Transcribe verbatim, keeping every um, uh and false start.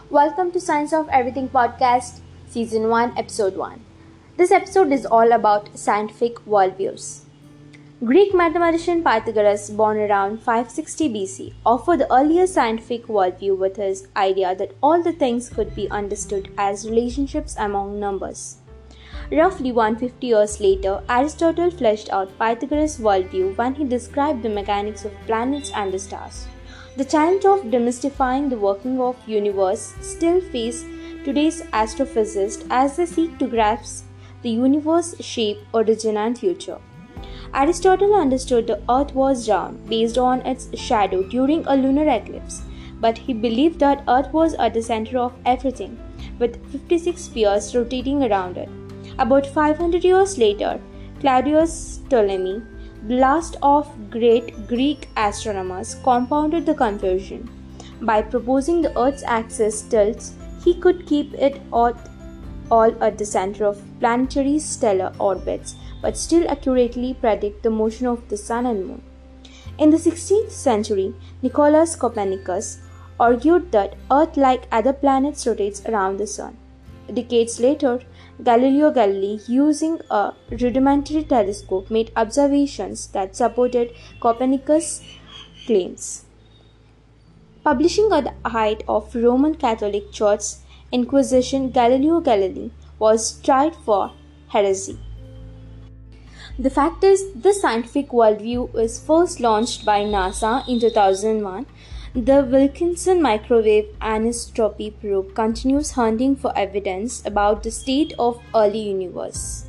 Welcome to Science of Everything podcast, Season one, Episode one. This episode is all about scientific worldviews. Greek mathematician Pythagoras, born around five sixty B C, offered the earliest scientific worldview with his idea that all the things could be understood as relationships among numbers. Roughly one hundred fifty years later, Aristotle fleshed out Pythagoras' worldview when he described the mechanics of planets and the stars. The challenge of demystifying the working of the universe still faces today's astrophysicists as they seek to grasp the universe's shape, origin, and future. Aristotle understood the Earth was round based on its shadow during a lunar eclipse, but he believed that Earth was at the center of everything, with fifty-six spheres rotating around it. About five hundred years later, Claudius Ptolemy, the last of great Greek astronomers, compounded the confusion. By proposing the Earth's axis tilts, he could keep it all, all at the center of planetary stellar orbits, but still accurately predict the motion of the sun and moon. In the sixteenth century, Nicolaus Copernicus argued that Earth, like other planets, rotates around the sun. Decades later, Galileo Galilei, using a rudimentary telescope, made observations that supported Copernicus' claims. Publishing at the height of Roman Catholic Church's Inquisition, Galileo Galilei was tried for heresy. The fact is, this scientific worldview was first launched by NASA in two thousand one. The Wilkinson Microwave Anisotropy Probe continues hunting for evidence about the state of early universe.